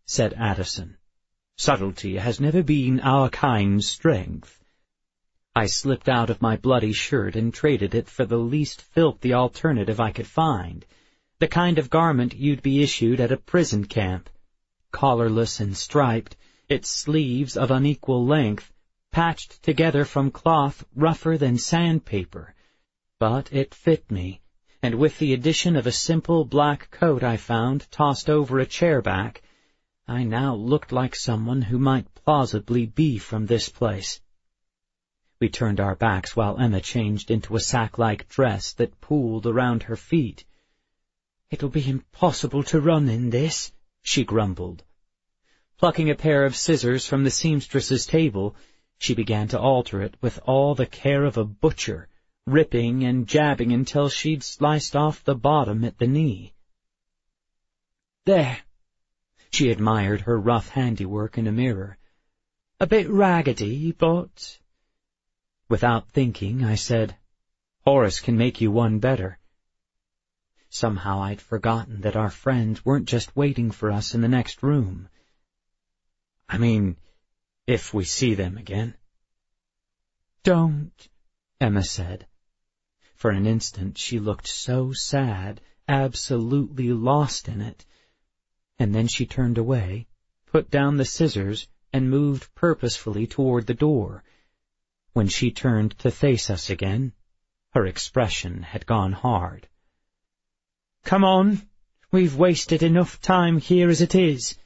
said Addison. "Subtlety has never been our kind's strength." I slipped out of my bloody shirt and traded it for the least filthy alternative I could find, the kind of garment you'd be issued at a prison camp, collarless and striped, its sleeves of unequal length, patched together from cloth rougher than sandpaper. But it fit me, and with the addition of a simple black coat I found tossed over a chair back, I now looked like someone who might plausibly be from this place. We turned our backs while Emma changed into a sack-like dress that pooled around her feet. "It'll be impossible to run in this," she grumbled. Plucking a pair of scissors from the seamstress's table, she began to alter it with all the care of a butcher, ripping and jabbing until she'd sliced off the bottom at the knee. "There," she admired her rough handiwork in a mirror. "A bit raggedy, but—" Without thinking, I said, "Horace can make you one better." Somehow I'd forgotten that our friends weren't just waiting for us in the next room. "I mean, if we see them again." "Don't," Emma said. For an instant she looked so sad, absolutely lost in it. And then she turned away, put down the scissors, and moved purposefully toward the door. When she turned to face us again, her expression had gone hard. "Come on, we've wasted enough time here as it is."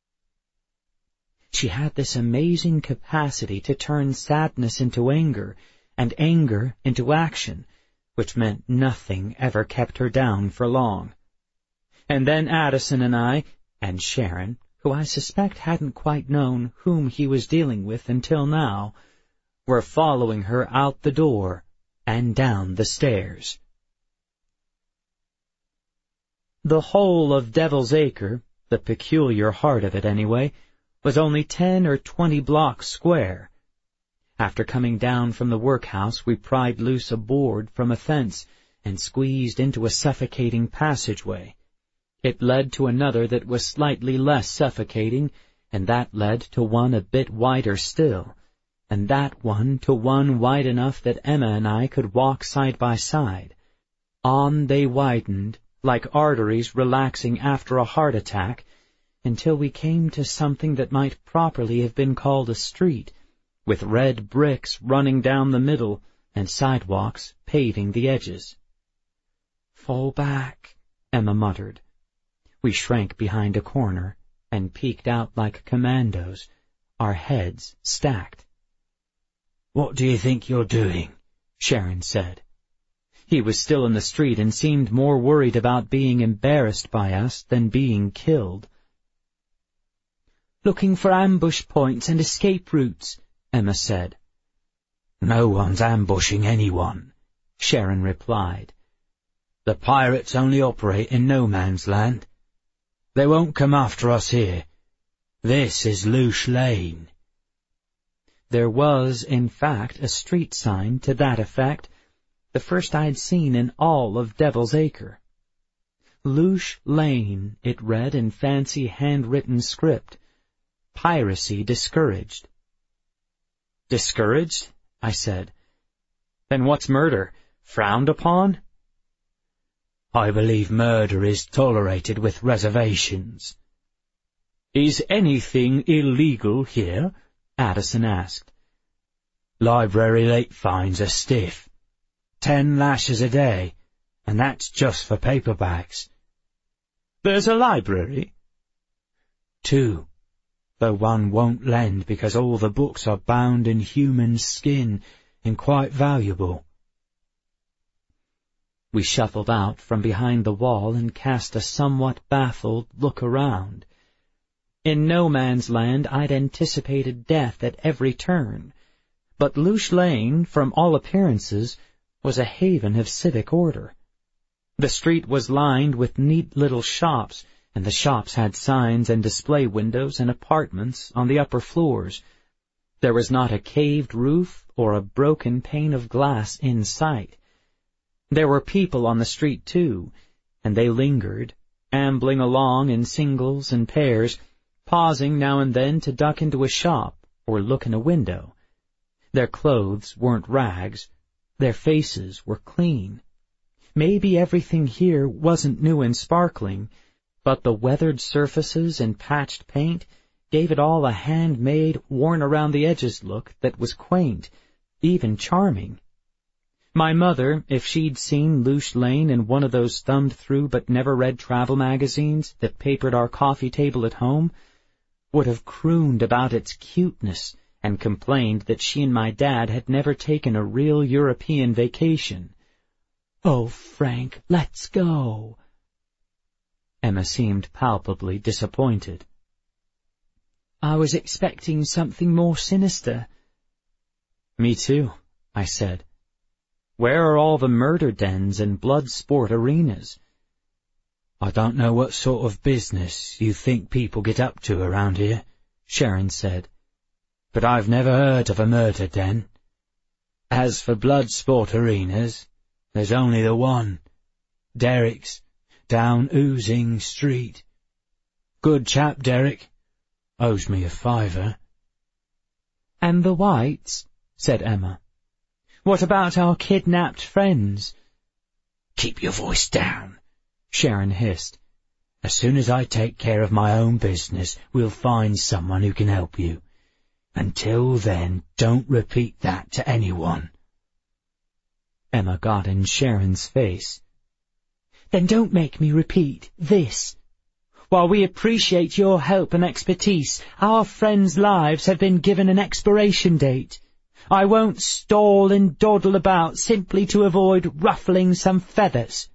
She had this amazing capacity to turn sadness into anger, and anger into action, which meant nothing ever kept her down for long. And then Addison and I, and Sharon, who I suspect hadn't quite known whom he was dealing with until now, were following her out the door and down the stairs. The whole of Devil's Acre, the peculiar heart of it anyway, was only 10 or 20 blocks square. After coming down from the workhouse, we pried loose a board from a fence and squeezed into a suffocating passageway. It led to another that was slightly less suffocating, and that led to one a bit wider still, and that one to one wide enough that Emma and I could walk side by side. On they widened, like arteries relaxing after a heart attack, until we came to something that might properly have been called a street, with red bricks running down the middle and sidewalks paving the edges. "Fall back," Emma muttered. We shrank behind a corner and peeked out like commandos, our heads stacked. "What do you think you're doing?" Sharon said. He was still in the street and seemed more worried about being embarrassed by us than being killed. "Looking for ambush points and escape routes," Emma said. "No one's ambushing anyone," Sharon replied. "The pirates only operate in no man's land. They won't come after us here. This is Loosh Lane." There was, in fact, a street sign to that effect, the first I'd seen in all of Devil's Acre. Loosh Lane, it read in fancy hand-written script. Piracy discouraged. "Discouraged?" I said. "Then what's murder? Frowned upon?" "I believe murder is tolerated with reservations." "Is anything illegal here?" Addison asked. "Library late fines are stiff. 10 lashes a day, and that's just for paperbacks." "There's a library?" "2. Though one won't lend because all the books are bound in human skin and quite valuable." We shuffled out from behind the wall and cast a somewhat baffled look around. In no man's land I'd anticipated death at every turn, but Loosh Lane, from all appearances, was a haven of civic order. The street was lined with neat little shops, and the shops had signs and display windows and apartments on the upper floors. There was not a caved roof or a broken pane of glass in sight. There were people on the street, too, and they lingered, ambling along in singles and pairs, pausing now and then to duck into a shop or look in a window. Their clothes weren't rags. Their faces were clean. Maybe everything here wasn't new and sparkling, but the weathered surfaces and patched paint gave it all a handmade, worn-around-the-edges look that was quaint, even charming. My mother, if she'd seen Loosh Lane in one of those thumbed-through but never-read travel magazines that papered our coffee table at home, would have crooned about its cuteness and complained that she and my dad had never taken a real European vacation. "Oh, Frank, let's go." Emma seemed palpably disappointed. "I was expecting something more sinister." "Me too," I said. "Where are all the murder dens and blood sport arenas?" "I don't know what sort of business you think people get up to around here," Sharon said, "but I've never heard of a murder den. As for blood sport arenas, there's only the one, Derek's, down Oozing Street. Good chap, Derek. Owes me a $5. "And the Whites," said Emma. "What about our kidnapped friends?" "Keep your voice down," Sharon hissed. "As soon as I take care of my own business, we'll find someone who can help you. Until then, don't repeat that to anyone." Emma got in Sharon's face. "Then don't make me repeat this. While we appreciate your help and expertise, our friends' lives have been given an expiration date. I won't stall and dawdle about simply to avoid ruffling some feathers."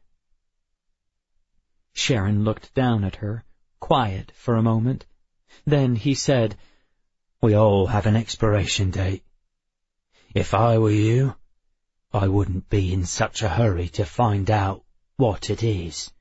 Sharon looked down at her, quiet for a moment. Then he said, "We all have an expiration date. If I were you, I wouldn't be in such a hurry to find out what it is."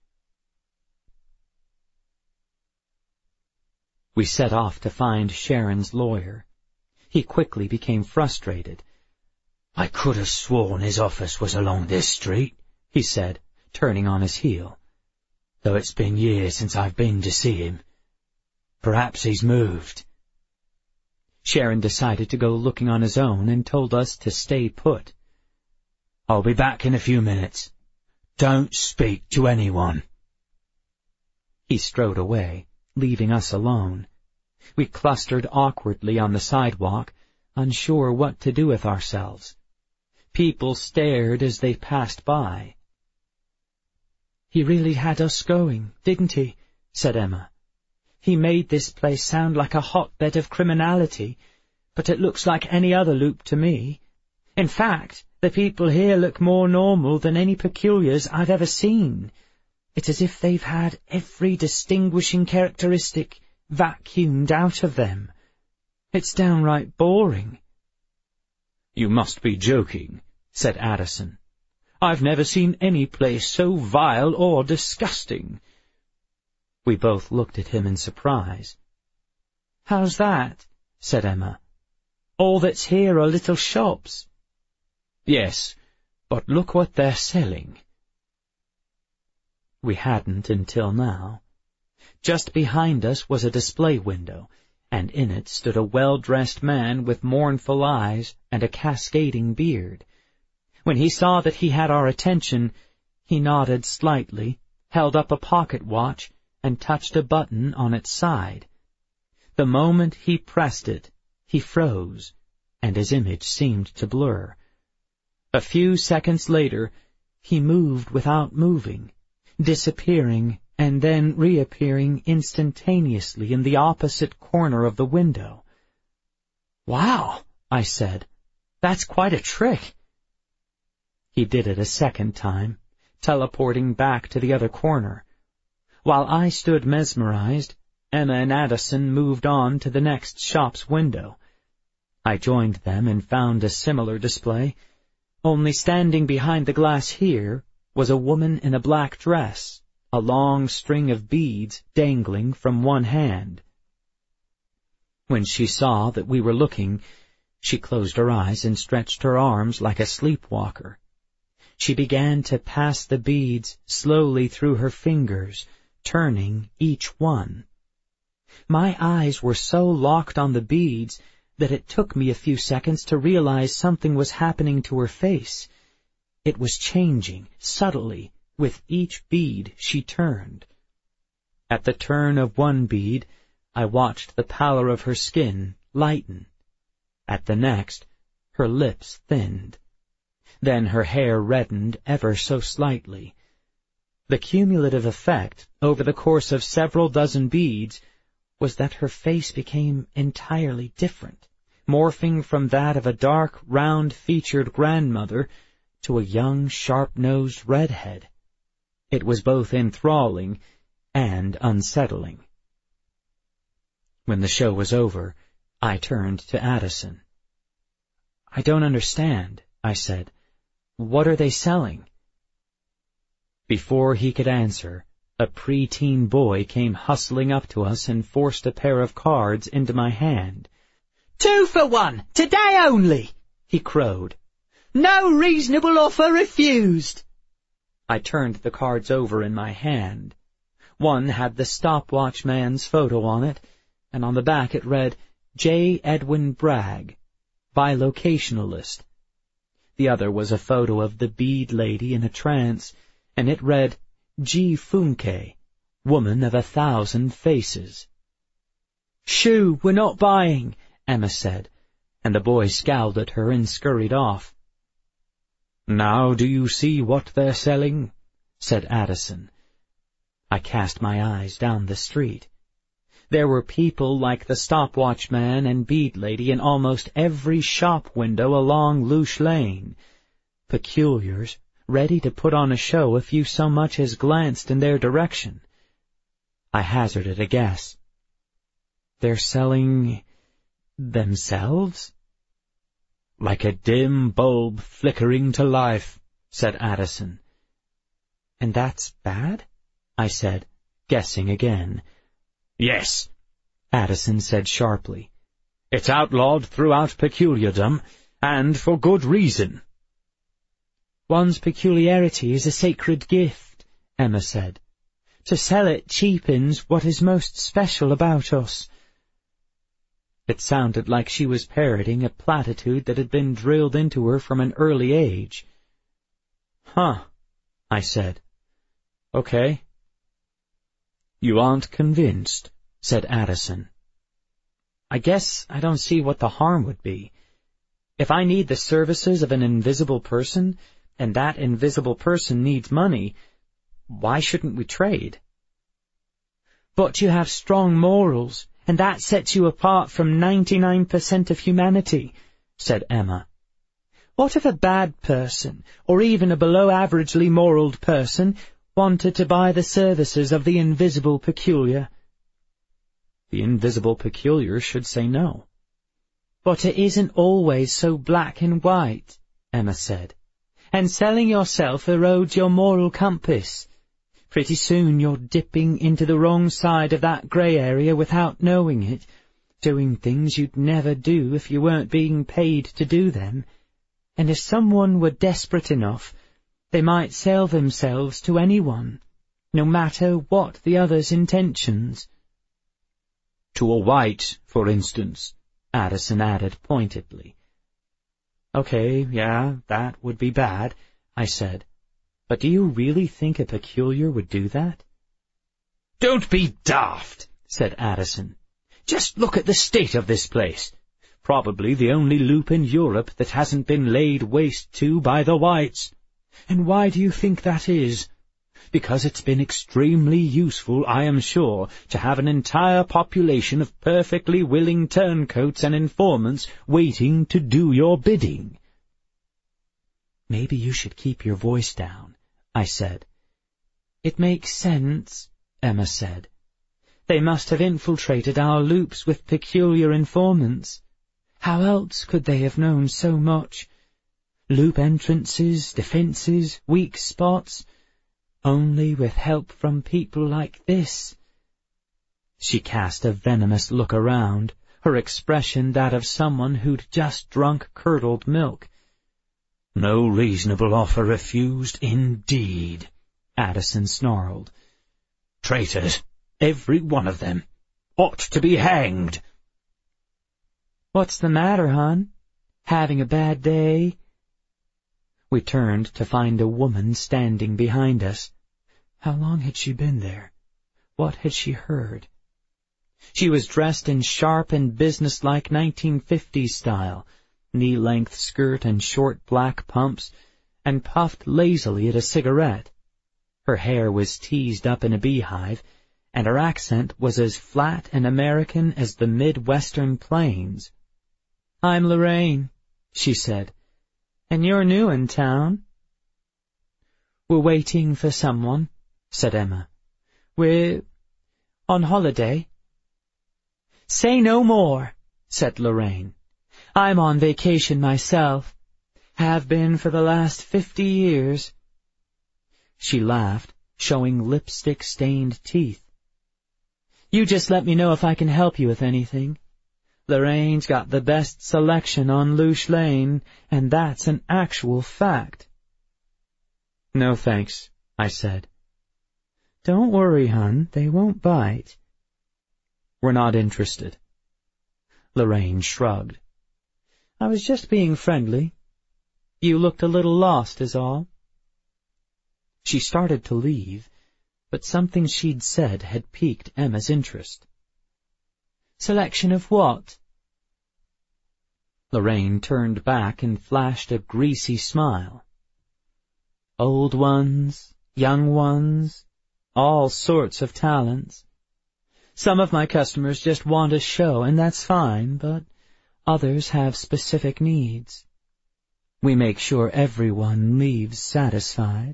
We set off to find Sharon's lawyer. He quickly became frustrated. "I could have sworn his office was along this street," he said, turning on his heel. "Though it's been years since I've been to see him. Perhaps he's moved." Sharon decided to go looking on his own and told us to stay put. "I'll be back in a few minutes. Don't speak to anyone." He strode away, leaving us alone. We clustered awkwardly on the sidewalk, unsure what to do with ourselves. People stared as they passed by. "He really had us going, didn't he?" said Emma. "He made this place sound like a hotbed of criminality, but it looks like any other loop to me. In fact, the people here look more normal than any peculiars I've ever seen. It's as if they've had every distinguishing characteristic vacuumed out of them. It's downright boring." "You must be joking," said Addison. "I've never seen any place so vile or disgusting." We both looked at him in surprise. "How's that?" said Emma. "All that's here are little shops." "Yes, but look what they're selling." We hadn't until now. Just behind us was a display window, and in it stood a well-dressed man with mournful eyes and a cascading beard. When he saw that he had our attention, he nodded slightly, held up a pocket watch, and touched a button on its side. The moment he pressed it, he froze, and his image seemed to blur. A few seconds later, he moved without moving, disappearing and then reappearing instantaneously in the opposite corner of the window. "Wow," I said, "that's quite a trick." He did it a second time, teleporting back to the other corner. While I stood mesmerized, Emma and Addison moved on to the next shop's window. I joined them and found a similar display, only standing behind the glass here was a woman in a black dress, a long string of beads dangling from one hand. When she saw that we were looking, she closed her eyes and stretched her arms like a sleepwalker. She began to pass the beads slowly through her fingers, turning each one. My eyes were so locked on the beads that it took me a few seconds to realize something was happening to her face. It was changing, subtly, with each bead she turned. At the turn of one bead, I watched the pallor of her skin lighten. At the next, her lips thinned. Then her hair reddened ever so slightly. The cumulative effect, over the course of several dozen beads, was that her face became entirely different, morphing from that of a dark, round-featured grandmother to a young, sharp-nosed redhead. It was both enthralling and unsettling. When the show was over, I turned to Addison. "I don't understand," I said. "What are they selling?" Before he could answer, a pre-teen boy came hustling up to us and forced a pair of cards into my hand. "2 for 1, today only," he crowed. "No reasonable offer refused." I turned the cards over in my hand. One had the stopwatch man's photo on it, and on the back it read, J. Edwin Bragg, bilocationalist. The other was a photo of the bead lady in a trance, and it read, G. Funke, woman of 1,000 faces. "Shoo, we're not buying," Emma said, and the boy scowled at her and scurried off. "Now do you see what they're selling?" said Addison. I cast my eyes down the street. There were people like the stopwatch man and bead lady in almost every shop window along Louche Lane. Peculiars, ready to put on a show if you so much as glanced in their direction. I hazarded a guess. "They're selling themselves?" "Like a dim bulb flickering to life," said Addison. "And that's bad?" I said, guessing again. "Yes," Addison said sharply. "It's outlawed throughout peculiardom, and for good reason." "One's peculiarity is a sacred gift," Emma said. "To sell it cheapens what is most special about us." It sounded like she was parroting a platitude that had been drilled into her from an early age. "Huh," I said. "Okay." "You aren't convinced," said Addison. "I guess I don't see what the harm would be. If I need the services of an invisible person, and that invisible person needs money, why shouldn't we trade?" "But you have strong morals, and that sets you apart from 99% of humanity," said Emma. "What if a bad person, or even a below-averagely moraled person, wanted to buy the services of the invisible peculiar?" "The invisible peculiar should say no." "But it isn't always so black and white," Emma said. "And selling yourself erodes your moral compass. Pretty soon you're dipping into the wrong side of that grey area without knowing it, doing things you'd never do if you weren't being paid to do them. And if someone were desperate enough, they might sell themselves to anyone, no matter what the other's intentions." "To a white, for instance," Addison added pointedly. "Okay, yeah, that would be bad," I said. "But do you really think a peculiar would do that?" "Don't be daft," said Addison. "Just look at the state of this place. Probably the only loop in Europe that hasn't been laid waste to by the whites. And why do you think that is? Because it's been extremely useful, I am sure, to have an entire population of perfectly willing turncoats and informants waiting to do your bidding." "Maybe you should keep your voice down," I said. "It makes sense," Emma said. "They must have infiltrated our loops with peculiar informants. How else could they have known so much? Loop entrances, defenses, weak spots. Only with help from people like this." She cast a venomous look around, her expression that of someone who'd just drunk curdled milk. "No reasonable offer refused, indeed," Addison snarled. "Traitors, every one of them. ought to be hanged. What's the matter, hon? Having a bad day? We turned to find a woman standing behind us. How long had she been there? What had she heard? She was dressed in sharp and businesslike 1950s style, knee-length skirt and short black pumps, and puffed lazily at a cigarette. Her hair was teased up in a beehive, and her accent was as flat and American as the Midwestern plains. "I'm Lorraine," she said, "and you're new in town." "We're waiting for someone," said Emma. "We're on holiday." "Say no more," said Lorraine. "I'm on vacation myself. Have been for the last 50 years. She laughed, showing lipstick-stained teeth. "You just let me know if I can help you with anything. Lorraine's got the best selection on Loosh Lane, and that's an actual fact." "No thanks," I said. "Don't worry, hon, they won't bite." "We're not interested." Lorraine shrugged. "I was just being friendly. You looked a little lost, is all." She started to leave, but something she'd said had piqued Emma's interest. "Selection of what?" Lorraine turned back and flashed a greasy smile. "Old ones, young ones, all sorts of talents. Some of my customers just want a show, and that's fine, but others have specific needs. We make sure everyone leaves satisfied."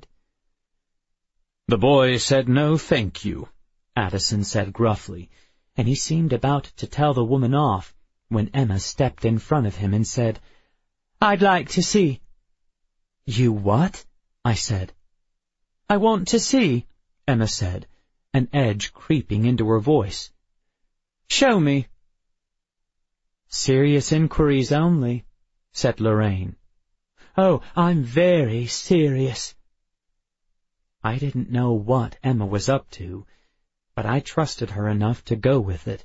"The boy said no thank you," Addison said gruffly, and he seemed about to tell the woman off when Emma stepped in front of him and said, "I'd like to see." "You what?" I said. "I want to see," Emma said, an edge creeping into her voice. "Show me." "Serious inquiries only," said Lorraine. "Oh, I'm very serious." I didn't know what Emma was up to, but I trusted her enough to go with it.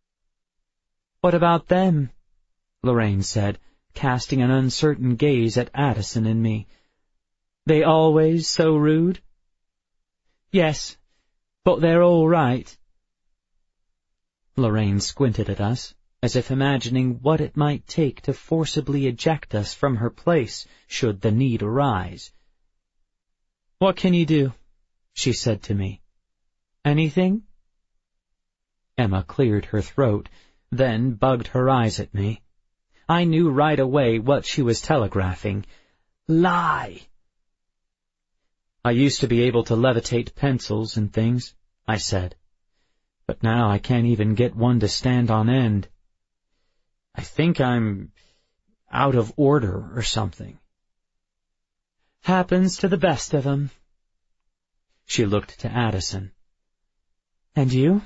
"What about them?" Lorraine said, casting an uncertain gaze at Addison and me. "They always so rude?" "Yes, but they're all right." Lorraine squinted at us, as if imagining what it might take to forcibly eject us from her place should the need arise. "What can you do?" she said to me. "Anything?" Emma cleared her throat, then bugged her eyes at me. I knew right away what she was telegraphing. Lie! "I used to be able to levitate pencils and things," I said. "But now I can't even get one to stand on end. I think I'm out of order or something." "Happens to the best of 'em." She looked to Addison. "And you?"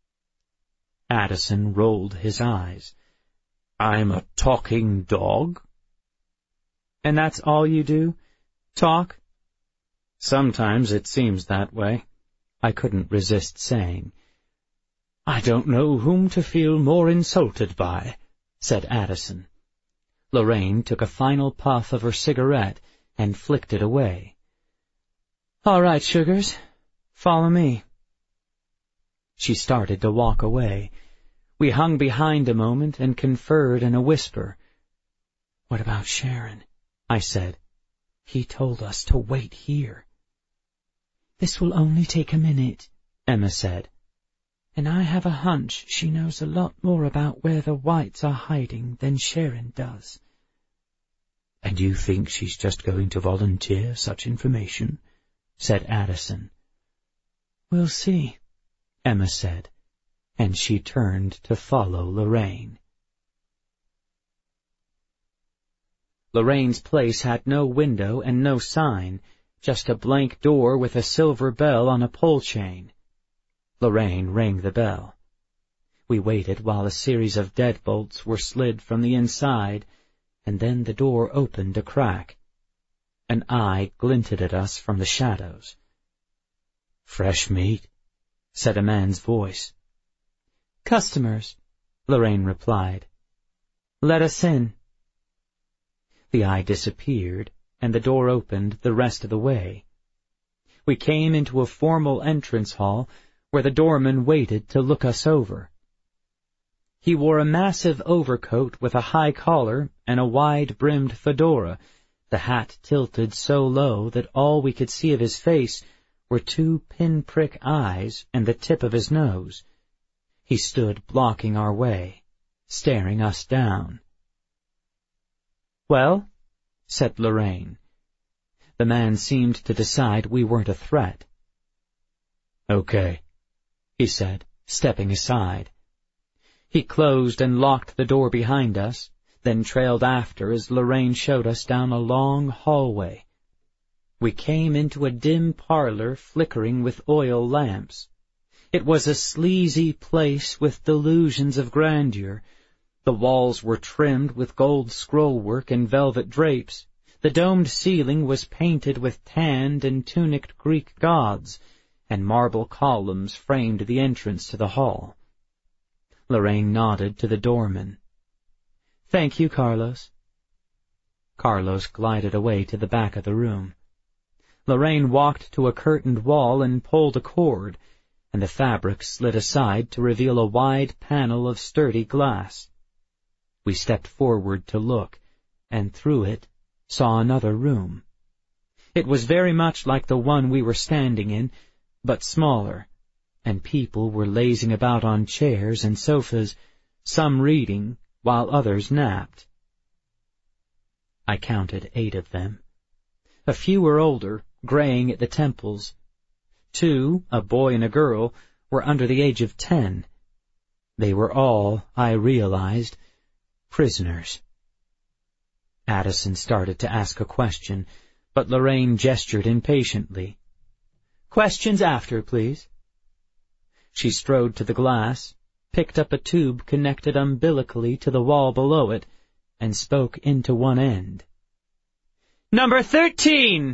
Addison rolled his eyes. "I'm a talking dog." "And that's all you do? Talk?" "Sometimes it seems that way," I couldn't resist saying. "I don't know whom to feel more insulted by," said Addison. Lorraine took a final puff of her cigarette and flicked it away. "All right, sugars, follow me." She started to walk away. We hung behind a moment and conferred in a whisper. "What about Sharon?" I said. "He told us to wait here." "This will only take a minute," Emma said. "And I have a hunch she knows a lot more about where the whites are hiding than Sharon does." "And you think she's just going to volunteer such information?" said Addison. "We'll see," Emma said, and she turned to follow Lorraine. Lorraine's place had no window and no sign, just a blank door with a silver bell on a pole chain. Lorraine rang the bell. We waited while a series of deadbolts were slid from the inside, and then the door opened a crack. An eye glinted at us from the shadows. "Fresh meat?" said a man's voice. Customers, Lorraine replied. Let us in. The eye disappeared, and the door opened the rest of the way. We came into a formal entrance hall where the doorman waited to look us over. He wore a massive overcoat with a high collar and a wide-brimmed fedora, the hat tilted so low that all we could see of his face were two pinprick eyes and the tip of his nose. He stood blocking our way, staring us down. "Well?" said Lorraine. The man seemed to decide we weren't a threat. "Okay," he said, stepping aside. He closed and locked the door behind us, then trailed after as Lorraine showed us down a long hallway. We came into a dim parlor flickering with oil lamps. It was a sleazy place with delusions of grandeur. The walls were trimmed with gold scrollwork and velvet drapes. The domed ceiling was painted with tanned and tunicked Greek gods, and marble columns framed the entrance to the hall. Lorraine nodded to the doorman. "Thank you, Carlos." Carlos glided away to the back of the room. Lorraine walked to a curtained wall and pulled a cord, and the fabric slid aside to reveal a wide panel of sturdy glass. We stepped forward to look, and through it saw another room. It was very much like the one we were standing in, but smaller, and people were lazing about on chairs and sofas, some reading, while others napped. I counted 8 of them. A few were older, graying at the temples. 2, a boy and a girl, were under the age of 10. They were all, I realized, prisoners. Addison started to ask a question, but Lorraine gestured impatiently. "Questions after, please." She strode to the glass, picked up a tube connected umbilically to the wall below it, and spoke into one end. "Number 13!"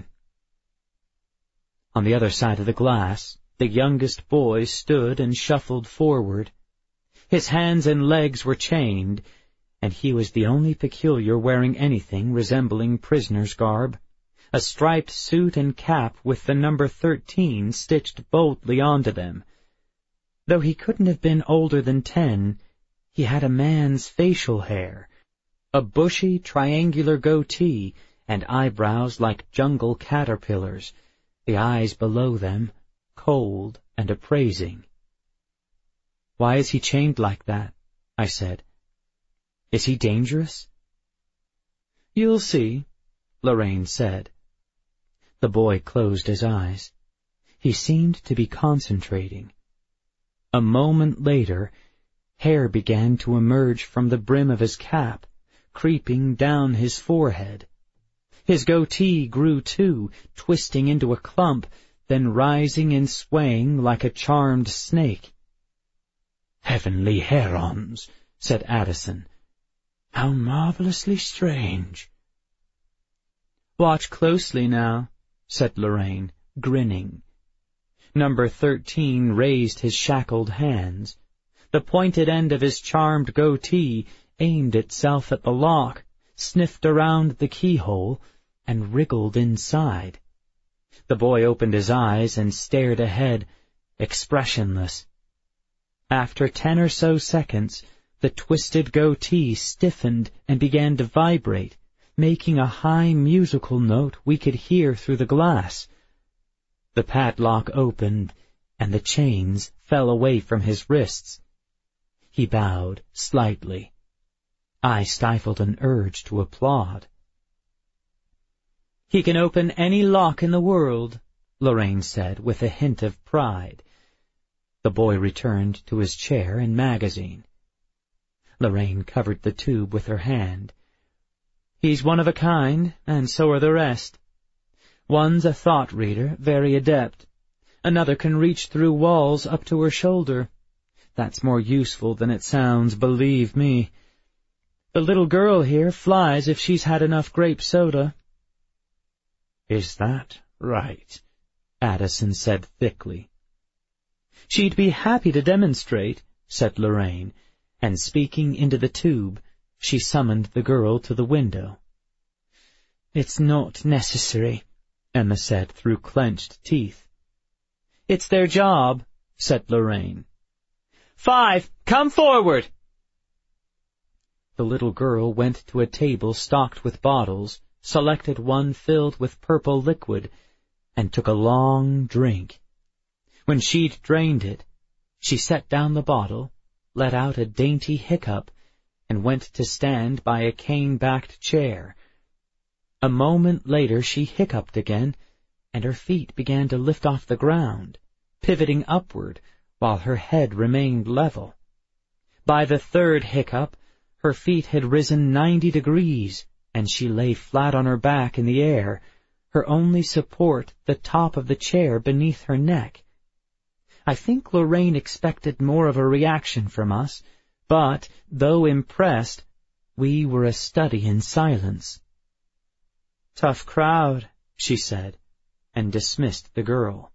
On the other side of the glass, the youngest boy stood and shuffled forward. His hands and legs were chained, and he was the only peculiar wearing anything resembling prisoner's garb, a striped suit and cap with the number 13 stitched boldly onto them. Though he couldn't have been older than 10, he had a man's facial hair, a bushy, triangular goatee, and eyebrows like jungle caterpillars, the eyes below them cold and appraising. "Why is he chained like that?" I said. "Is he dangerous?" "You'll see," Lorraine said. The boy closed his eyes. He seemed to be concentrating. A moment later, hair began to emerge from the brim of his cap, creeping down his forehead. His goatee grew too, twisting into a clump, then rising and swaying like a charmed snake. "Heavenly herons," said Addison. "How marvelously strange." "Watch closely now," said Lorraine, grinning. Number 13 raised his shackled hands. The pointed end of his charmed goatee aimed itself at the lock, sniffed around the keyhole, and wriggled inside. The boy opened his eyes and stared ahead, expressionless. After 10 or so seconds, the twisted goatee stiffened and began to vibrate, making a high musical note we could hear through the glass. The padlock opened, and the chains fell away from his wrists. He bowed slightly. I stifled an urge to applaud. "He can open any lock in the world," Lorraine said with a hint of pride. The boy returned to his chair and magazine. Lorraine covered the tube with her hand. "He's one of a kind, and so are the rest. One's a thought reader, very adept. Another can reach through walls up to her shoulder. That's more useful than it sounds, believe me. The little girl here flies if she's had enough grape soda." "Is that right?" Addison said thickly. "She'd be happy to demonstrate," said Lorraine, and speaking into the tube, she summoned the girl to the window. "It's not necessary," Emma said through clenched teeth. "It's their job," said Lorraine. "5, come forward!" The little girl went to a table stocked with bottles, selected one filled with purple liquid, and took a long drink. When she'd drained it, she set down the bottle, let out a dainty hiccup, and went to stand by a cane-backed chair. A moment later she hiccuped again, and her feet began to lift off the ground, pivoting upward, while her head remained level. By the third hiccup, her feet had risen 90 degrees, and she lay flat on her back in the air, her only support the top of the chair beneath her neck. I think Lorraine expected more of a reaction from us, but, though impressed, we were a study in silence. "Tough crowd," she said, and dismissed the girl.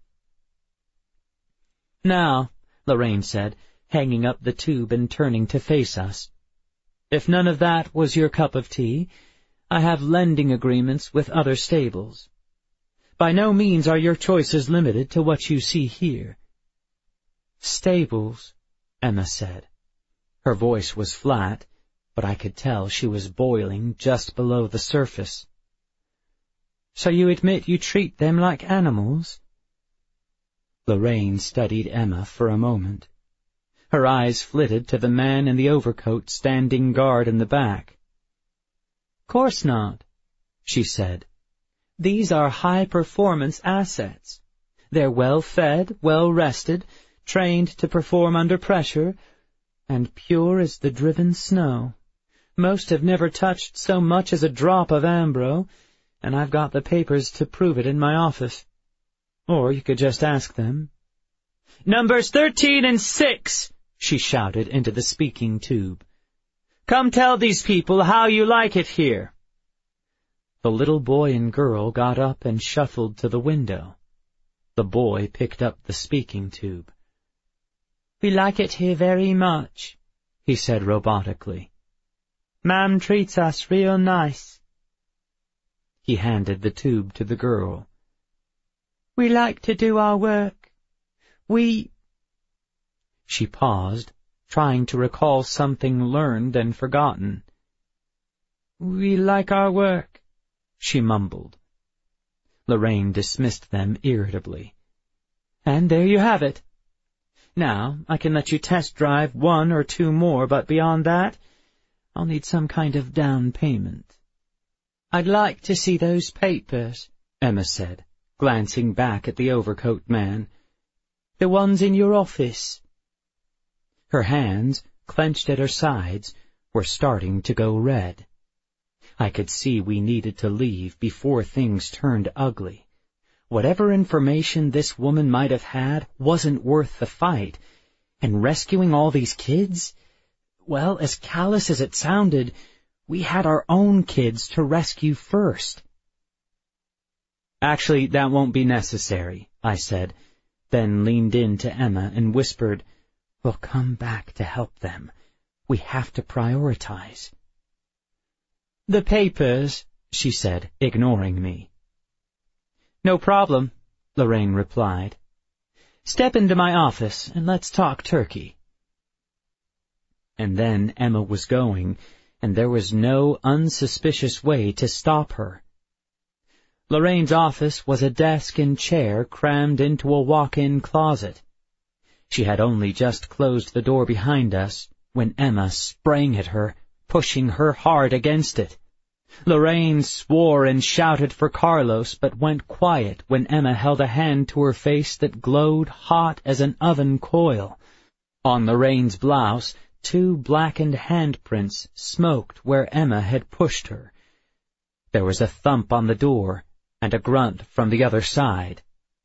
"Now," Lorraine said, hanging up the tube and turning to face us, "if none of that was your cup of tea, I have lending agreements with other stables. By no means are your choices limited to what you see here." "Stables," Emma said. Her voice was flat, but I could tell she was boiling just below the surface. "So you admit you treat them like animals?" Lorraine studied Emma for a moment. Her eyes flitted to the man in the overcoat standing guard in the back. "Course not," she said. "These are high-performance assets. They're well-fed, well-rested, trained to perform under pressure, and pure as the driven snow. Most have never touched so much as a drop of ambro, and I've got the papers to prove it in my office. Or you could just ask them." "Numbers 13 and 6, she shouted into the speaking tube. "Come tell these people how you like it here." The little boy and girl got up and shuffled to the window. The boy picked up the speaking tube. "We like it here very much," he said robotically. "Ma'am treats us real nice." He handed the tube to the girl. "We like to do our work. She paused, trying to recall something learned and forgotten. "We like our work," she mumbled. Lorraine dismissed them irritably. "And there you have it. Now, I can let you test drive 1 or 2 more, but beyond that, I'll need some kind of down payment." "I'd like to see those papers," Emma said, glancing back at the overcoat man. "The ones in your office." Her hands, clenched at her sides, were starting to go red. I could see we needed to leave before things turned ugly. Whatever information this woman might have had wasn't worth the fight, and rescuing all these kids? Well, as callous as it sounded, we had our own kids to rescue first. "Actually, that won't be necessary," I said, then leaned in to Emma and whispered, "We'll come back to help them. We have to prioritize." "The papers," she said, ignoring me. "No problem," Lorraine replied. "Step into my office and let's talk turkey." And then Emma was going, and there was no unsuspicious way to stop her. Lorraine's office was a desk and chair crammed into a walk-in closet. She had only just closed the door behind us when Emma sprang at her, pushing her hard against it. Lorraine swore and shouted for Carlos, but went quiet when Emma held a hand to her face that glowed hot as an oven coil. On Lorraine's blouse, 2 blackened handprints smoked where Emma had pushed her. There was a thump on the door and a grunt from the other side.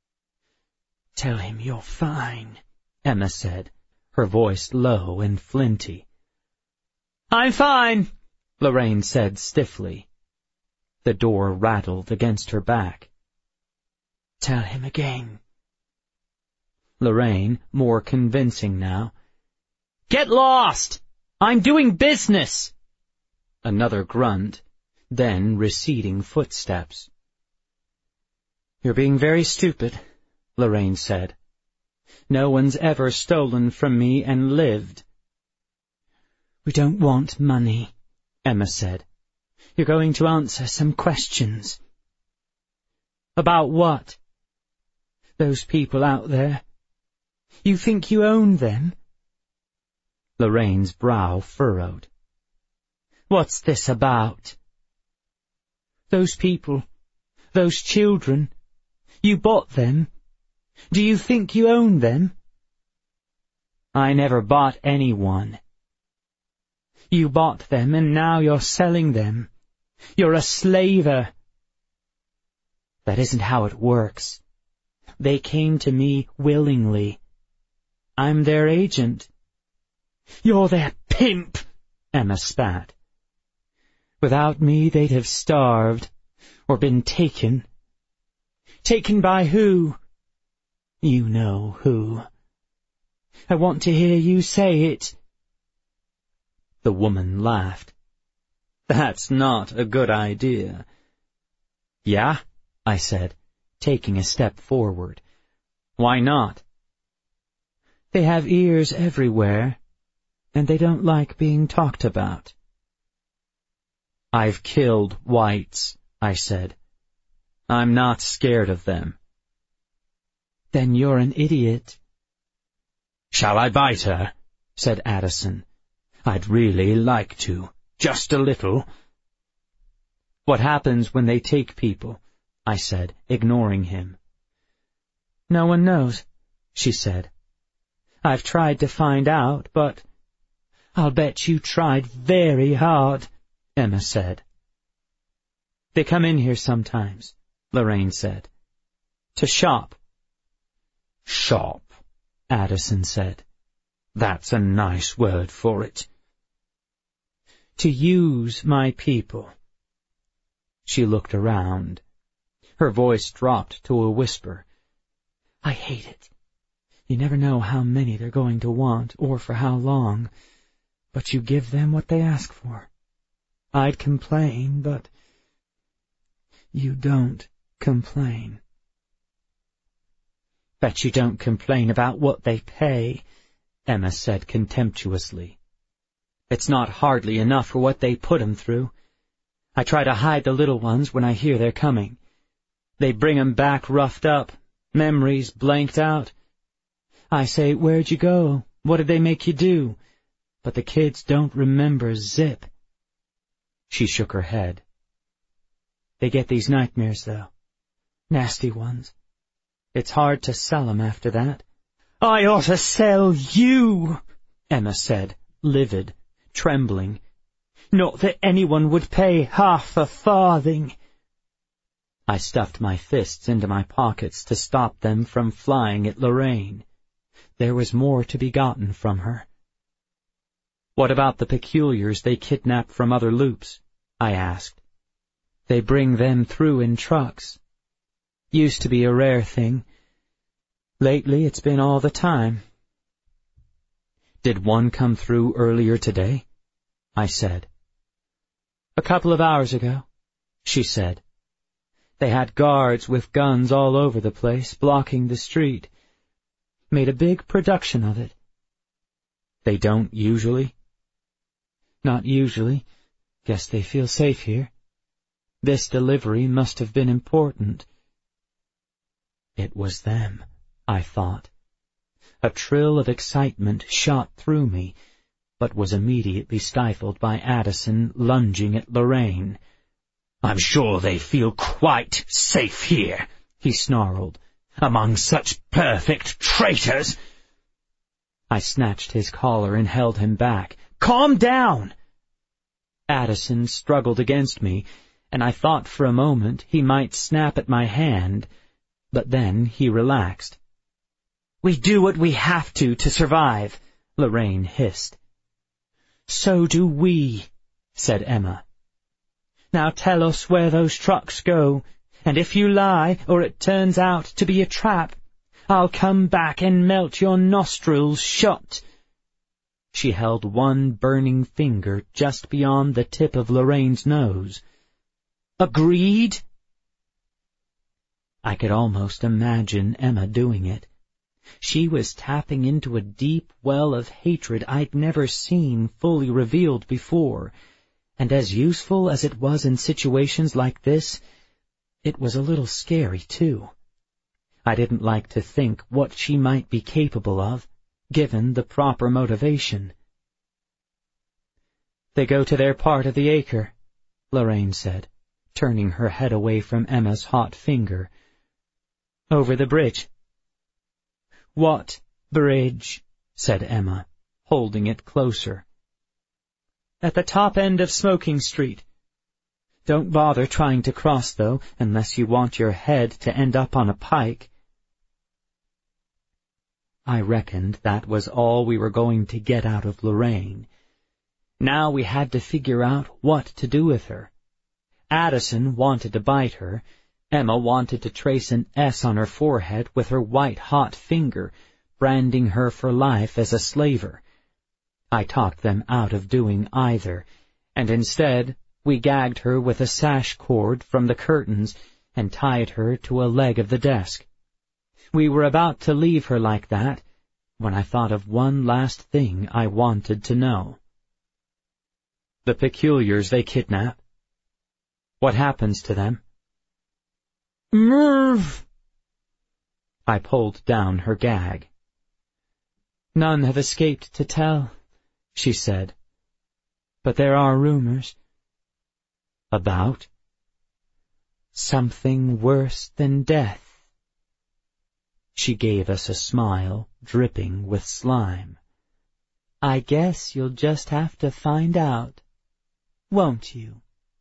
"Tell him you're fine," Emma said, her voice low and flinty. "I'm fine," Lorraine said stiffly. The door rattled against her back. "Tell him again." Lorraine, more convincing now. Get lost! I'm doing business! Another grunt, then receding footsteps. You're being very stupid, Lorraine said. No one's ever stolen from me and lived. We don't want money, Emma said. You're going to answer some questions. About what? Those people out there. You think you own them? Lorraine's brow furrowed. What's this about? Those people, those children, you bought them. Do you think you own them? I never bought anyone. You bought them and now you're selling them. You're a slaver. That isn't how it works. They came to me willingly. I'm their agent. You're their pimp, Emma spat. Without me, they'd have starved, or been taken. Taken by who? You know who. I want to hear you say it. The woman laughed. That's not a good idea. Yeah, I said, taking a step forward. Why not? They have ears everywhere, and they don't like being talked about. I've killed whites, I said. I'm not scared of them. Then you're an idiot. Shall I bite her? Said Addison. I'd really like to. Just a little. What happens when they take people? I said, ignoring him. No one knows, she said. I've tried to find out, but I'll bet you tried very hard, Emma said. They come in here sometimes, Lorraine said. To shop. Shop, Addison said. That's a nice word for it. To use my people. She looked around. Her voice dropped to a whisper. I hate it. You never know how many they're going to want, or for how long, but you give them what they ask for. I'd complain, but you don't complain. Bet you don't complain about what they pay, Emma said contemptuously. It's not hardly enough for what they put 'em through. I try to hide the little ones when I hear they're coming. They bring 'em back roughed up, memories blanked out. I say, where'd you go? What did they make you do? But the kids don't remember zip. She shook her head. They get these nightmares, though. Nasty ones. It's hard to sell 'em after that. I ought to sell you, Emma said, livid, trembling. Not that anyone would pay half a farthing. I stuffed my fists into my pockets to stop them from flying at Lorraine. There was more to be gotten from her. What about the peculiars they kidnapped from other loops? I asked. They bring them through in trucks. Used to be a rare thing. Lately it's been all the time. Did one come through earlier today? I said. A couple of hours ago, she said. They had guards with guns all over the place, blocking the street. Made a big production of it. They don't usually? Not usually. Guess they feel safe here. This delivery must have been important. It was them, I thought. A trill of excitement shot through me, but was immediately stifled by Addison lunging at Lorraine. I'm sure they feel quite safe here, he snarled, among such perfect traitors. I snatched his collar and held him back. Calm down! Addison struggled against me, and I thought for a moment he might snap at my hand, but then he relaxed. We do what we have to survive, Lorraine hissed. So do we, said Emma. Now tell us where those trucks go, and if you lie, or it turns out to be a trap, I'll come back and melt your nostrils shut. She held one burning finger just beyond the tip of Lorraine's nose. "Agreed?" I could almost imagine Emma doing it. She was tapping into a deep well of hatred I'd never seen fully revealed before, and as useful as it was in situations like this, it was a little scary, too. I didn't like to think what she might be capable of, given the proper motivation. "They go to their part of the acre," Lorraine said, turning her head away from Emma's hot finger. "Over the bridge." "What bridge?" said Emma, holding it closer. "At the top end of Smoking Street. Don't bother trying to cross, though, unless you want your head to end up on a pike." I reckoned that was all we were going to get out of Lorraine. Now we had to figure out what to do with her. Addison wanted to bite her. Emma wanted to trace an S on her forehead with her white-hot finger, branding her for life as a slaver. I talked them out of doing either, and instead we gagged her with a sash cord from the curtains and tied her to a leg of the desk. We were about to leave her like that when I thought of one last thing I wanted to know. "The peculiars they kidnap. What happens to them?" "Move!" I pulled down her gag. "None have escaped to tell," she said. "But there are rumors." "About?" "Something worse than death." She gave us a smile, dripping with slime. "I guess you'll just have to find out, won't you?"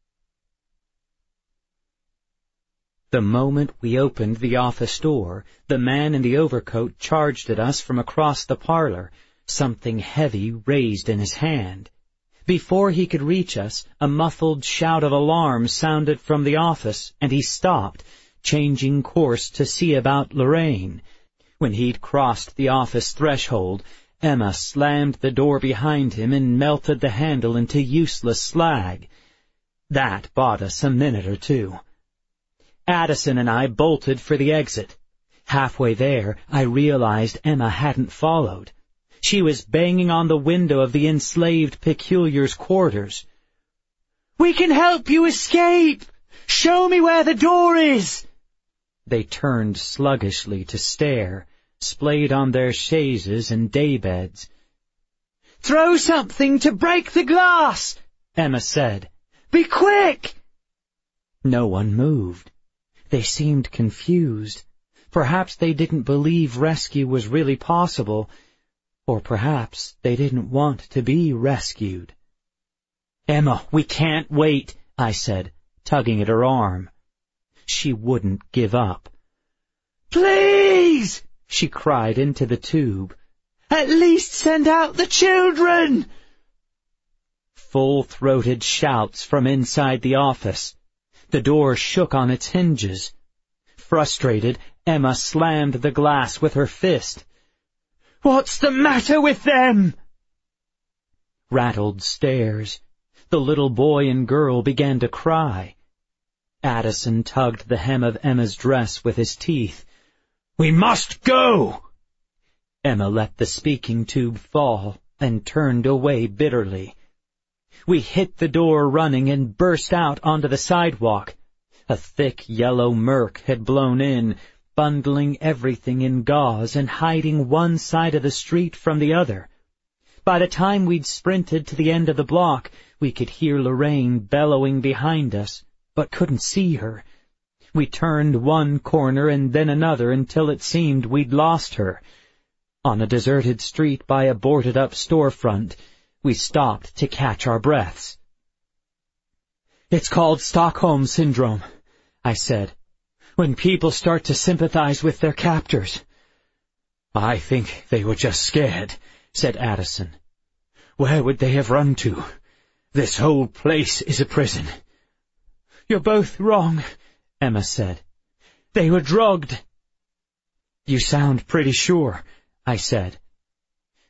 The moment we opened the office door, the man in the overcoat charged at us from across the parlor, something heavy raised in his hand. Before he could reach us, a muffled shout of alarm sounded from the office, and he stopped, changing course to see about Lorraine. When he'd crossed the office threshold, Emma slammed the door behind him and melted the handle into useless slag. That bought us a minute or two. Addison and I bolted for the exit. Halfway there, I realized Emma hadn't followed. She was banging on the window of the enslaved peculiar's quarters. "We can help you escape! Show me where the door is!" They turned sluggishly to stare, splayed on their chaises and daybeds. "Throw something to break the glass," Emma said. "Be quick!" No one moved. They seemed confused. Perhaps they didn't believe rescue was really possible, or perhaps they didn't want to be rescued. "Emma, we can't wait," I said, tugging at her arm. She wouldn't give up. "Please!" she cried into the tube. "At least send out the children!" Full-throated shouts from inside the office. The door shook on its hinges. Frustrated, Emma slammed the glass with her fist. "What's the matter with them?" Rattled stares. The little boy and girl began to cry. Addison tugged the hem of Emma's dress with his teeth. "We must go!" Emma let the speaking tube fall and turned away bitterly. We hit the door running and burst out onto the sidewalk. A thick yellow murk had blown in, bundling everything in gauze and hiding one side of the street from the other. By the time we'd sprinted to the end of the block, we could hear Lorraine bellowing behind us, but couldn't see her. We turned one corner and then another until it seemed we'd lost her. On a deserted street by a boarded-up storefront, we stopped to catch our breaths. "It's called Stockholm Syndrome," I said, "when people start to sympathize with their captors." "I think they were just scared," said Addison. "Where would they have run to? This whole place is a prison." "You're both wrong," Emma said. "They were drugged." "You sound pretty sure," I said.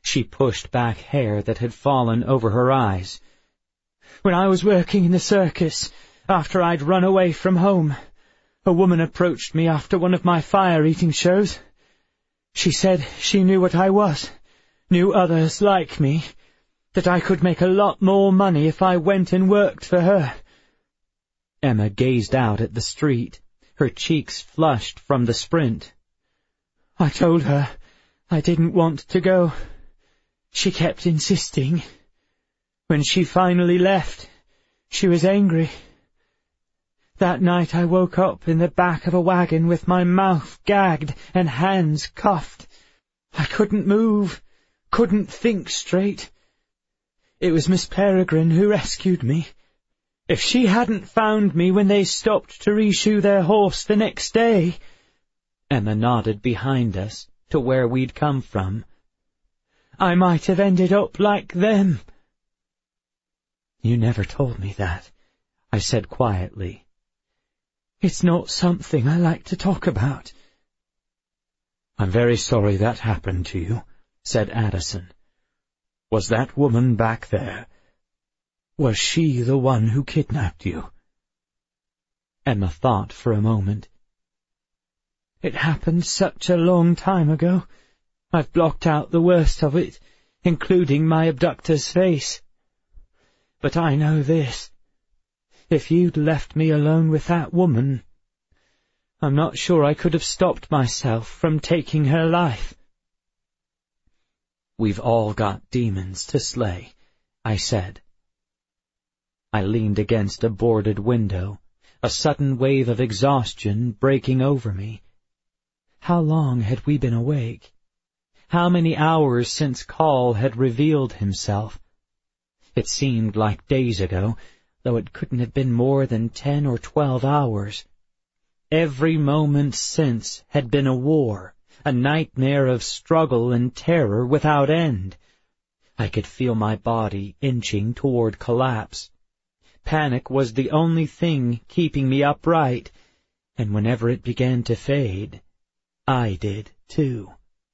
She pushed back hair that had fallen over her eyes. "When I was working in the circus, after I'd run away from home, a woman approached me after one of my fire-eating shows. She said she knew what I was, knew others like me, that I could make a lot more money if I went and worked for her." Emma gazed out at the street, her cheeks flushed from the sprint. "I told her I didn't want to go. She kept insisting. When she finally left, she was angry. That night I woke up in the back of a wagon with my mouth gagged and hands cuffed. I couldn't move, couldn't think straight. It was Miss Peregrine who rescued me. If she hadn't found me when they stopped to reshoe their horse the next day—" Emma nodded behind us to where we'd come from. "I might have ended up like them." "You never told me that," I said quietly. "It's not something I like to talk about." "I'm very sorry that happened to you," said Addison. "Was that woman back there? Was she the one who kidnapped you?" Emma thought for a moment. "It happened such a long time ago. I've blocked out the worst of it, including my abductor's face. But I know this. If you'd left me alone with that woman, I'm not sure I could have stopped myself from taking her life." "We've all got demons to slay," I said. I leaned against a boarded window, a sudden wave of exhaustion breaking over me. How long had we been awake? How many hours since Caul had revealed himself? It seemed like days ago, though it couldn't have been more than 10 or 12 hours. Every moment since had been a war, a nightmare of struggle and terror without end. I could feel my body inching toward collapse. Panic was the only thing keeping me upright, and whenever it began to fade, I did too.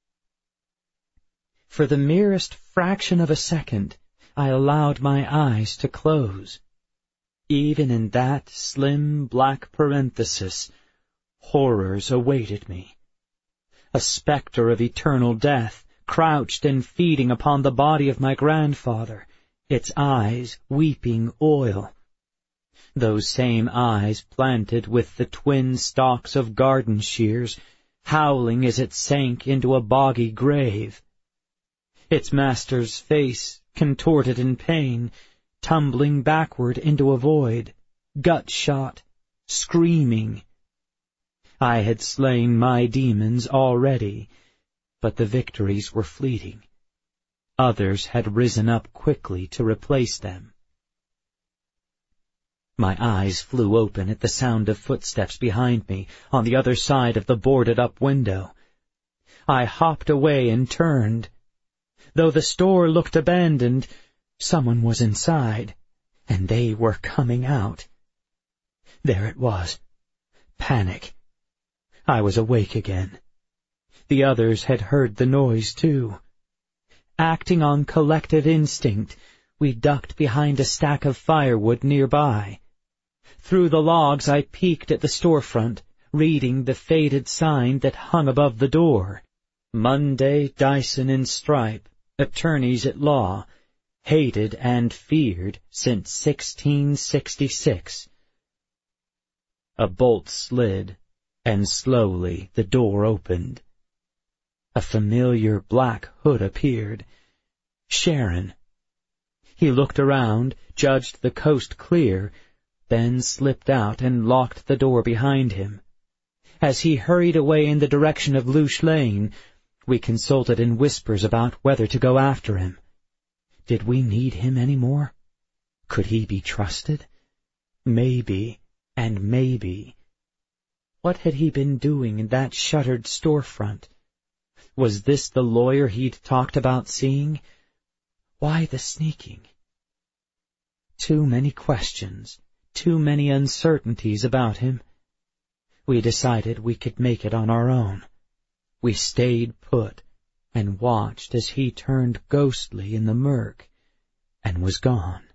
For the merest fraction of a second, I allowed my eyes to close. Even in that slim black parenthesis, horrors awaited me. A spectre of eternal death crouched and feeding upon the body of my grandfather, its eyes weeping oil. Those same eyes planted with the twin stalks of garden shears, howling as it sank into a boggy grave. Its master's face contorted in pain, tumbling backward into a void, gut-shot, screaming. I had slain my demons already, but the victories were fleeting. Others had risen up quickly to replace them. My eyes flew open at the sound of footsteps behind me on the other side of the boarded-up window. I hopped away and turned. Though the store looked abandoned, someone was inside, and they were coming out. There it was. Panic. I was awake again. The others had heard the noise, too. Acting on collective instinct, we ducked behind a stack of firewood nearby. Through the logs I peeked at the storefront, reading the faded sign that hung above the door. Monday, Dyson & Stripe, attorneys at law, hated and feared since 1666. A bolt slid, and slowly the door opened. A familiar black hood appeared. Sharon. He looked around, judged the coast clear, then slipped out and locked the door behind him. As he hurried away in the direction of Loosh Lane, we consulted in whispers about whether to go after him. Did we need him any more? Could he be trusted? Maybe, and maybe. What had he been doing in that shuttered storefront? Was this the lawyer he'd talked about seeing? Why the sneaking? Too many questions, too many uncertainties about him. We decided we could make it on our own. We stayed put, and watched as he turned ghostly in the murk and was gone.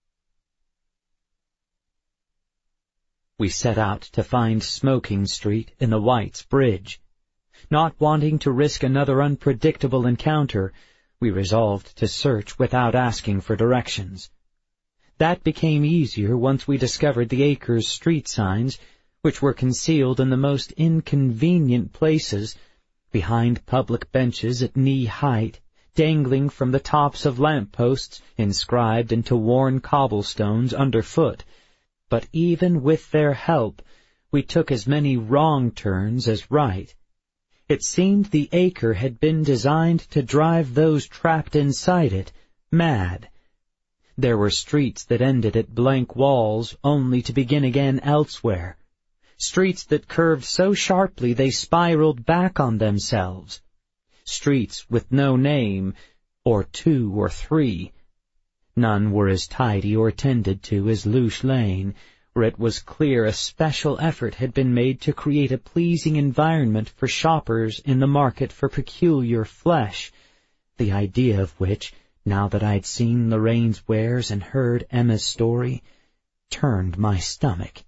We set out to find Smoking Street in the White's Bridge. Not wanting to risk another unpredictable encounter, we resolved to search without asking for directions. That became easier once we discovered the Acres street signs, which were concealed in the most inconvenient places, behind public benches at knee height, dangling from the tops of lamp-posts, inscribed into worn cobblestones underfoot. But even with their help, we took as many wrong turns as right. It seemed the Acre had been designed to drive those trapped inside it mad. There were streets that ended at blank walls, only to begin again elsewhere. Streets that curved so sharply they spiraled back on themselves. Streets with no name, or 2 or 3. None were as tidy or tended to as Loosh Lane, where it was clear a special effort had been made to create a pleasing environment for shoppers in the market for peculiar flesh, the idea of which, now that I'd seen Lorraine's wares and heard Emma's story, turned my stomach.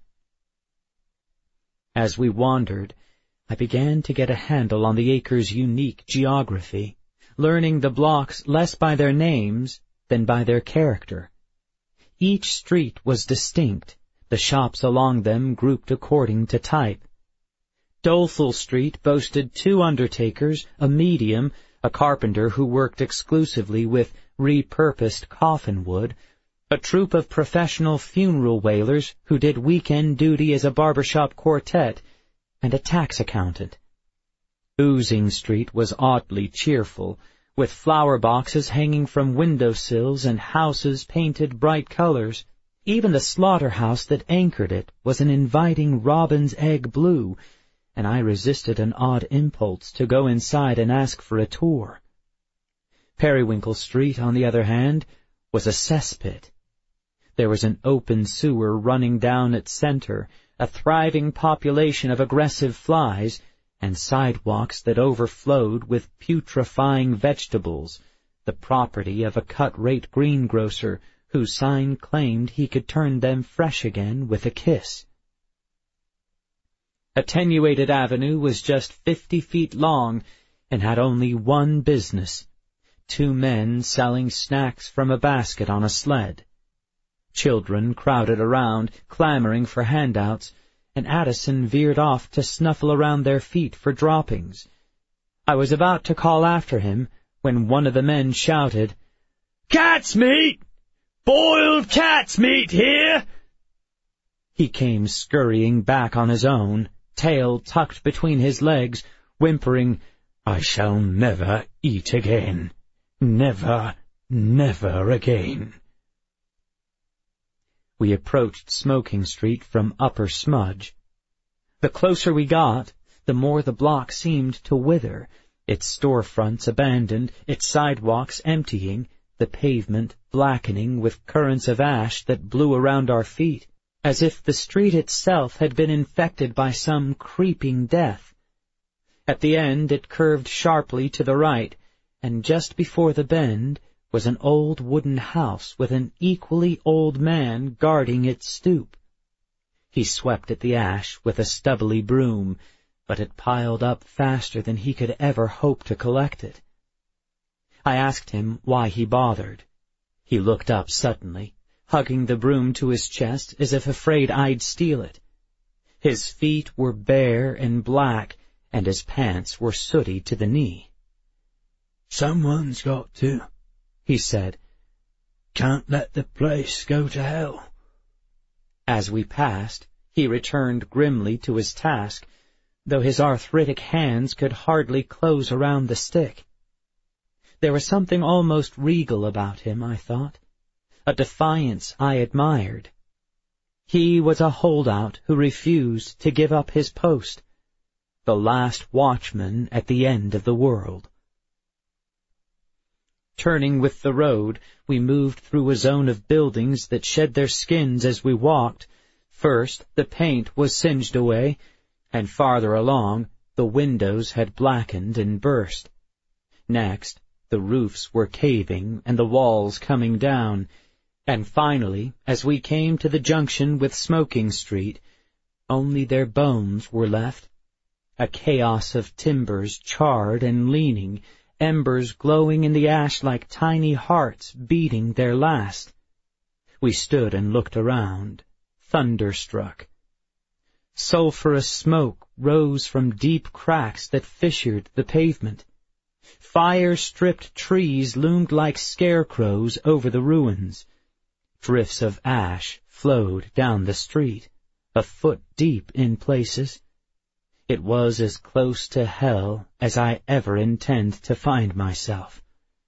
As we wandered, I began to get a handle on the Acres' unique geography, learning the blocks less by their names than by their character. Each street was distinct, the shops along them grouped according to type. Doleful Street boasted 2 undertakers, a medium, a carpenter who worked exclusively with repurposed coffin wood, a troupe of professional funeral wailers who did weekend duty as a barbershop quartet, and a tax accountant. Oozing Street was oddly cheerful, with flower boxes hanging from window-sills and houses painted bright colors. Even the slaughterhouse that anchored it was an inviting robin's egg blue, and I resisted an odd impulse to go inside and ask for a tour. Periwinkle Street, on the other hand, was a cesspit. There was an open sewer running down its center, a thriving population of aggressive flies, and sidewalks that overflowed with putrefying vegetables, the property of a cut-rate greengrocer whose sign claimed he could turn them fresh again with a kiss. Attenuated Avenue was just 50 feet long and had only one business: 2 men selling snacks from a basket on a sled. Children crowded around, clamoring for handouts, and Addison veered off to snuffle around their feet for droppings. I was about to call after him when one of the men shouted, "Cat's meat! Boiled cat's meat here!" He came scurrying back on his own, tail tucked between his legs, whimpering, "I shall never eat again. Never, never again." We approached Smoking Street from Upper Smudge. The closer we got, the more the block seemed to wither, its storefronts abandoned, its sidewalks emptying, the pavement blackening with currents of ash that blew around our feet, as if the street itself had been infected by some creeping death. At the end it curved sharply to the right, and just before the bend was an old wooden house with an equally old man guarding its stoop. He swept at the ash with a stubbly broom, but it piled up faster than he could ever hope to collect it. I asked him why he bothered. He looked up suddenly, hugging the broom to his chest as if afraid I'd steal it. His feet were bare and black, and his pants were sooty to the knee. "Someone's got to," he said. "Can't let the place go to hell." As we passed, he returned grimly to his task, though his arthritic hands could hardly close around the stick. There was something almost regal about him, I thought, a defiance I admired. He was a holdout who refused to give up his post, the last watchman at the end of the world. Turning with the road, we moved through a zone of buildings that shed their skins as we walked. First, the paint was singed away, and farther along, the windows had blackened and burst. Next, the roofs were caving and the walls coming down, and finally, as we came to the junction with Smoking Street, only their bones were left. A chaos of timbers charred and leaning, embers glowing in the ash like tiny hearts beating their last. We stood and looked around, thunderstruck. Sulphurous smoke rose from deep cracks that fissured the pavement. Fire-stripped trees loomed like scarecrows over the ruins. Drifts of ash flowed down the street, a foot deep in places. It was as close to hell as I ever intend to find myself.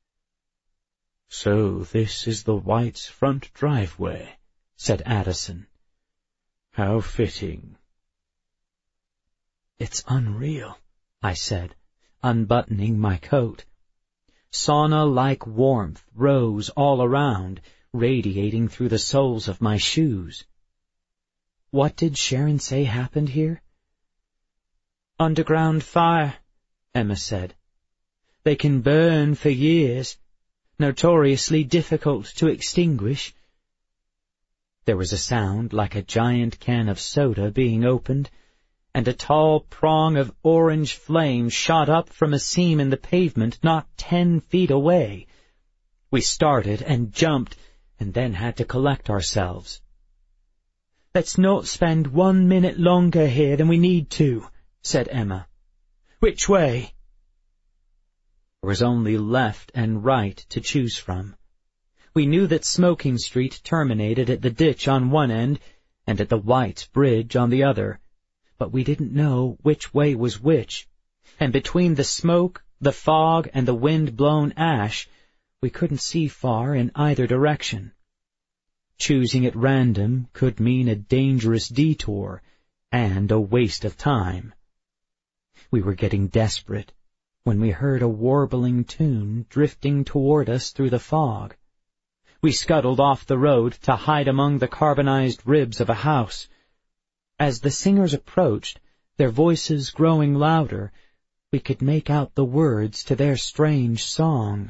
"So this is the Whites' front driveway," said Addison. "How fitting." "It's unreal," I said, unbuttoning my coat. Sauna-like warmth rose all around, radiating through the soles of my shoes. "What did Sharon say happened here?" "Underground fire," Emma said. "They can burn for years, notoriously difficult to extinguish." There was a sound like a giant can of soda being opened, and a tall prong of orange flame shot up from a seam in the pavement not 10 feet away. We started and jumped, and then had to collect ourselves. "Let's not spend 1 minute longer here than we need to," said Emma. "Which way?" There was only left and right to choose from. We knew that Smoking Street terminated at the ditch on one end and at the White's Bridge on the other, but we didn't know which way was which, and between the smoke, the fog, and the wind-blown ash, we couldn't see far in either direction. Choosing at random could mean a dangerous detour and a waste of time. We were getting desperate when we heard a warbling tune drifting toward us through the fog. We scuttled off the road to hide among the carbonized ribs of a house. As the singers approached, their voices growing louder, we could make out the words to their strange song.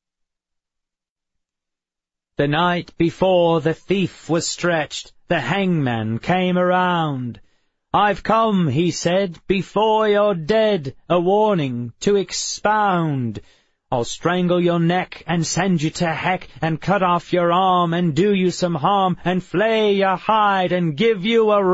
"The night before the thief was stretched, the hangman came around. 'I've come,' he said, 'before you're dead, a warning to expound. I'll strangle your neck and send you to heck, and cut off your arm and do you some harm, and flay your hide and give you a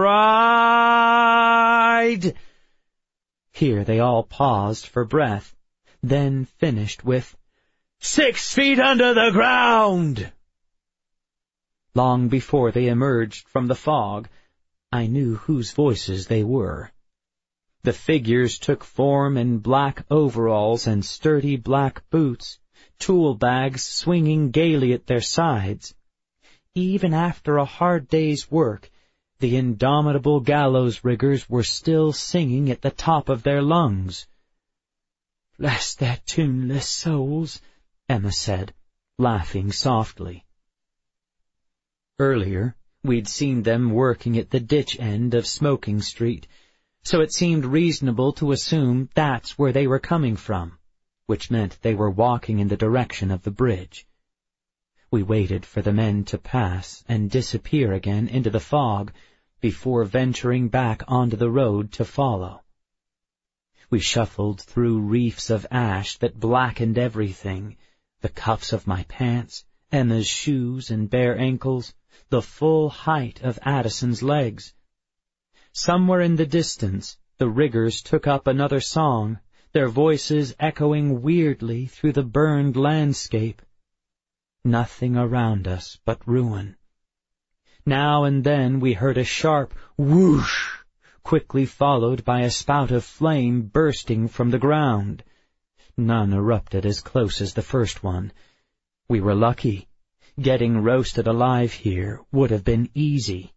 ride.'" Here they all paused for breath, then finished with, "6 feet under the ground!" Long before they emerged from the fog, I knew whose voices they were. The figures took form in black overalls and sturdy black boots, tool bags swinging gaily at their sides. Even after a hard day's work, the indomitable gallows riggers were still singing at the top of their lungs. "Bless their tuneless souls," Emma said, laughing softly. Earlier, we'd seen them working at the ditch end of Smoking Street, so it seemed reasonable to assume that's where they were coming from, which meant they were walking in the direction of the bridge. We waited for the men to pass and disappear again into the fog before venturing back onto the road to follow. We shuffled through reefs of ash that blackened everything, the cuffs of my pants, Emma's shoes and bare ankles, the full height of Addison's legs. Somewhere in the distance, the riggers took up another song, their voices echoing weirdly through the burned landscape. Nothing around us but ruin. Now and then we heard a sharp whoosh, quickly followed by a spout of flame bursting from the ground. None erupted as close as the first one. We were lucky. Getting roasted alive here would have been easy.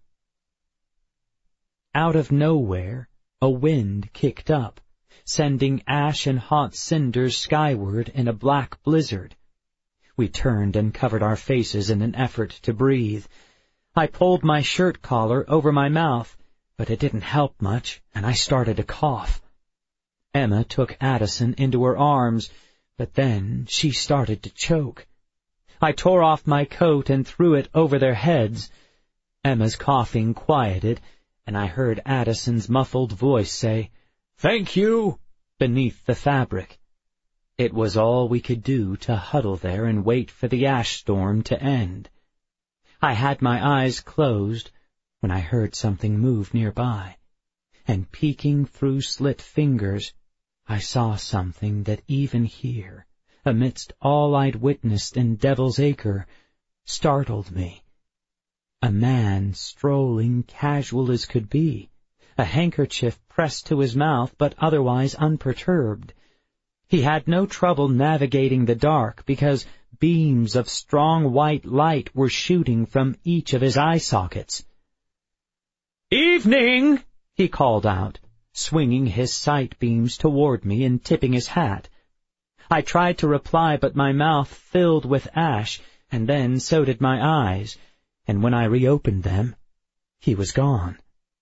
Out of nowhere, a wind kicked up, sending ash and hot cinders skyward in a black blizzard. We turned and covered our faces in an effort to breathe. I pulled my shirt collar over my mouth, but it didn't help much, and I started to cough. Emma took Addison into her arms, But then she started to choke. I tore off my coat and threw it over their heads. Emma's coughing quieted, and I heard Addison's muffled voice say, "Thank you," beneath the fabric. It was all we could do to huddle there and wait for the ash storm to end. I had my eyes closed when I heard something move nearby, and peeking through slit fingers, I saw something that even here, amidst all I'd witnessed in Devil's Acre, startled me. A man strolling casual as could be, a handkerchief pressed to his mouth but otherwise unperturbed. He had no trouble navigating the dark because beams of strong white light were shooting from each of his eye sockets. "Evening!" he called out, swinging his sight beams toward me and tipping his hat. I tried to reply, but my mouth filled with ash, and then so did my eyes, and when I reopened them, he was gone.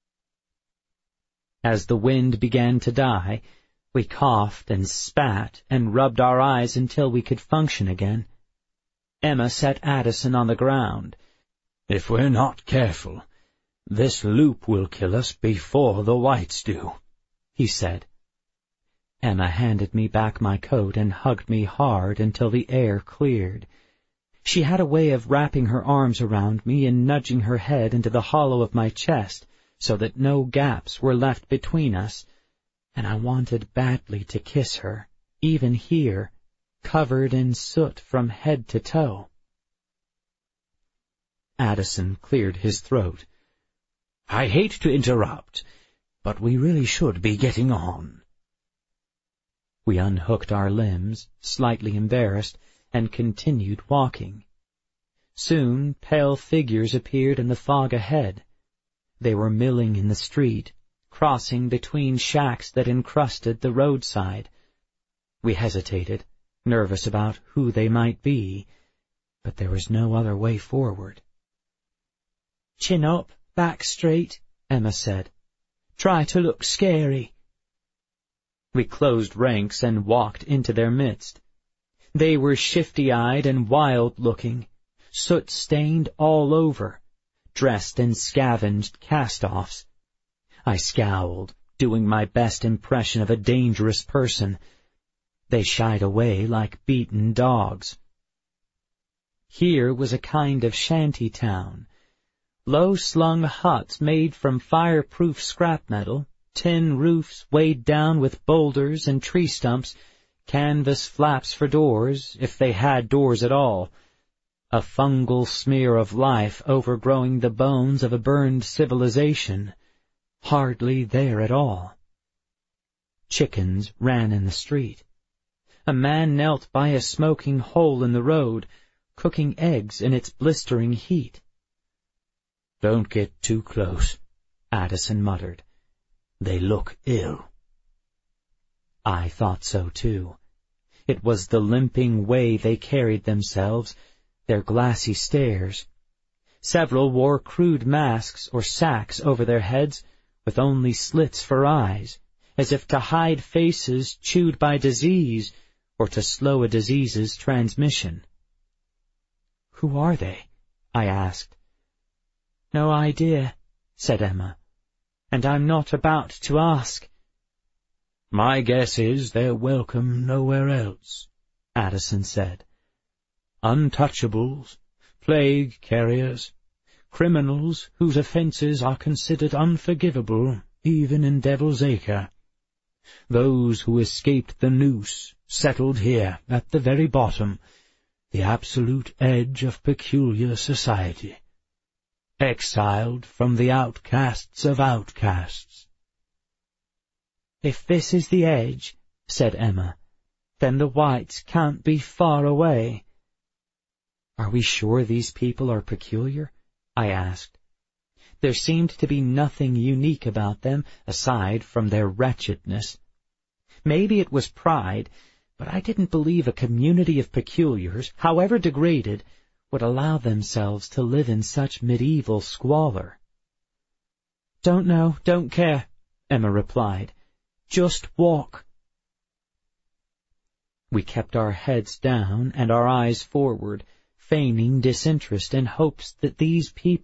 As the wind began to die, we coughed and spat and rubbed our eyes until we could function again. Emma set Addison on the ground. "If we're not careful, this loop will kill us before the whites do," he said. Emma handed me back my coat and hugged me hard until the air cleared. She had a way of wrapping her arms around me and nudging her head into the hollow of my chest so that no gaps were left between us, and I wanted badly to kiss her, even here, covered in soot from head to toe. Addison cleared his throat. "I hate to interrupt, but we really should be getting on." We unhooked our limbs, slightly embarrassed, and continued walking. Soon pale figures appeared in the fog ahead. They were milling in the street, crossing between shacks that encrusted the roadside. We hesitated, nervous about who they might be, but there was no other way forward. "Chin up, back straight," Emma said. "Try to look scary." We closed ranks and walked into their midst. They were shifty-eyed and wild-looking, soot-stained all over, dressed in scavenged cast-offs. I scowled, doing my best impression of a dangerous person. They shied away like beaten dogs. Here was a kind of shanty town. Low-slung huts made from fireproof scrap metal, tin roofs weighed down with boulders and tree stumps, canvas flaps for doors, if they had doors at all, a fungal smear of life overgrowing the bones of a burned civilization, hardly there at all. Chickens ran in the street. A man knelt by a smoking hole in the road, cooking eggs in its blistering heat. "Don't get too close," Addison muttered. "They look ill." I thought so too. It was the limping way they carried themselves, their glassy stares. Several wore crude masks or sacks over their heads, with only slits for eyes, as if to hide faces chewed by disease, or to slow a disease's transmission. "Who are they?" I asked. "No idea," said Emma, "and I'm not about to ask." "My guess is they're welcome nowhere else," Addison said. "Untouchables, plague carriers, criminals whose offences are considered unforgivable even in Devil's Acre. Those who escaped the noose settled here at the very bottom, the absolute edge of peculiar society. Exiled from the outcasts of outcasts." "If this is the edge," said Emma, "then the whites can't be far away." "Are we sure these people are peculiar?" I asked. There seemed to be nothing unique about them aside from their wretchedness. Maybe it was pride, but I didn't believe a community of peculiars, however degraded, would allow themselves to live in such medieval squalor. "Don't know, don't care," Emma replied. "Just walk." We kept our heads down and our eyes forward, feigning disinterest in hopes that these people